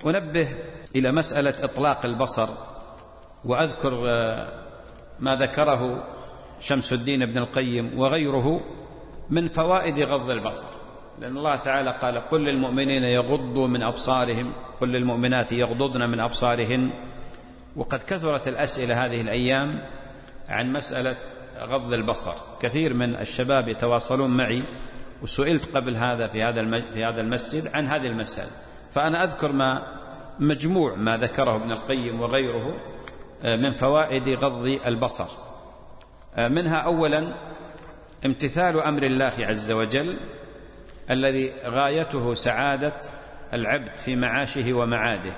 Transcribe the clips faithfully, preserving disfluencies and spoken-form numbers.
أنبه إلى مسألة إطلاق البصر، وأذكر ما ذكره شمس الدين ابن القيم وغيره من فوائد غض البصر، لأن الله تعالى قال: قل للمؤمنين يغضوا من أبصارهم، قل للمؤمنات يغضضن من أبصارهن. وقد كثرت الأسئلة هذه الأيام عن مسألة غض البصر، كثير من الشباب يتواصلون معي، وسئلت قبل هذا في هذا في هذا المسجد عن هذه المسألة، فأنا أذكر ما مجموع ما ذكره ابن القيم وغيره من فوائد غض البصر. منها أولا امتثال أمر الله عز وجل الذي غايته سعادة العبد في معاشه ومعاده.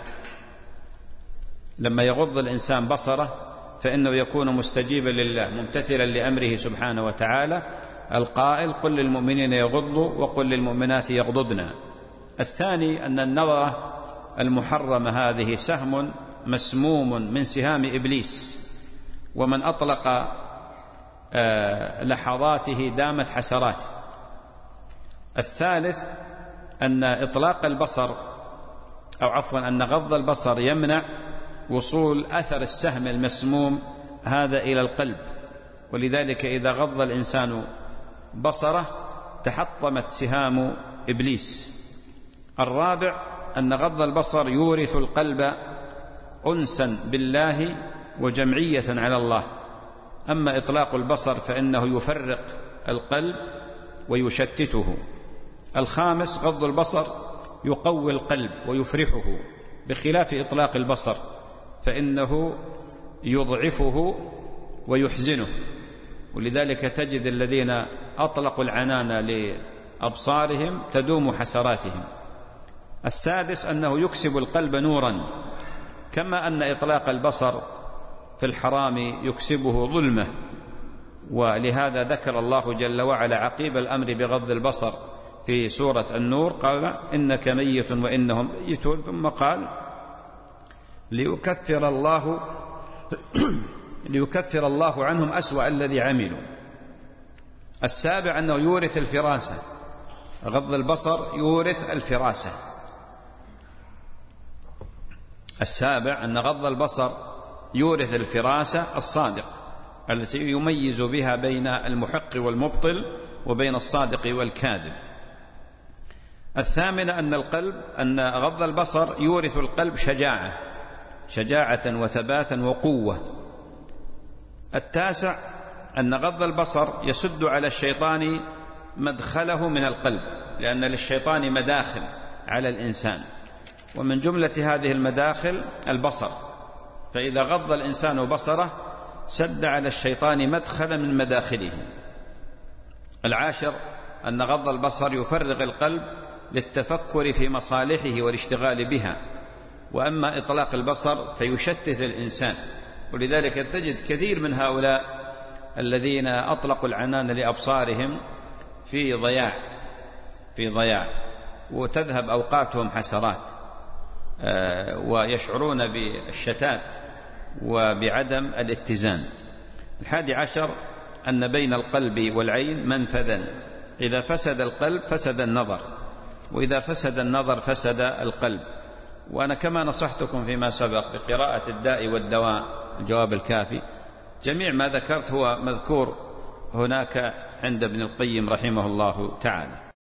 لما يغض الإنسان بصره فإنه يكون مستجيبا لله ممتثلا لأمره سبحانه وتعالى القائل: قل للمؤمنين يغضوا وقل للمؤمنات يغضضن. الثاني أن النظرة المحرمة هذه سهم مسموم من سهام إبليس، ومن أطلق لحظاته دامت حسراته. الثالث أن إطلاق البصر أو عفوا أن غض البصر يمنع وصول أثر السهم المسموم هذا إلى القلب، ولذلك إذا غض الإنسان بصره تحطمت سهام إبليس. الرابع أن غض البصر يورث القلب أنسا بالله وجمعية على الله، أما إطلاق البصر فإنه يفرق القلب ويشتته. الخامس غض البصر يقوي القلب ويفرحه، بخلاف إطلاق البصر فإنه يضعفه ويحزنه، ولذلك تجد الذين أطلقوا العنان لأبصارهم تدوم حسراتهم. السادس أنه يكسب القلب نورا، كما أن إطلاق البصر في الحرام يكسبه ظلمة، ولهذا ذكر الله جل وعلا عقيب الأمر بغض البصر في سورة النور قال: إنك ميت وإنهم ميتون، ثم قال: ليكفر الله ليكفر الله عنهم أسوأ الذي عملوا. السابع أنه يورث الفراسة، غض البصر يورث الفراسة. السابع أن غض البصر يورث الفراسة الصادق التي يميز بها بين المحق والمبطل وبين الصادق والكاذب. الثامن أن القلب أن غض البصر يورث القلب شجاعة شجاعة وثباتا وقوة. التاسع أن غض البصر يسد على الشيطان مدخله من القلب، لأن للشيطان مداخل على الإنسان، ومن جملة هذه المداخل البصر، فإذا غض الإنسان بصره سد على الشيطان مدخلا من مداخله. العاشر أن غض البصر يفرغ القلب للتفكر في مصالحه والاشتغال بها، وأما إطلاق البصر فيشتت الإنسان، ولذلك تجد كثير من هؤلاء الذين أطلقوا العنان لأبصارهم في ضياع في ضياع وتذهب أوقاتهم حسرات، ويشعرون بالشتات وبعدم الاتزان. الحادي عشر أن بين القلب والعين منفذا، إذا فسد القلب فسد النظر، وإذا فسد النظر فسد القلب. وأنا كما نصحتكم فيما سبق بقراءة الداء والدواء الجواب الكافي، جميع ما ذكرت هو مذكور هناك عند ابن القيم رحمه الله تعالى.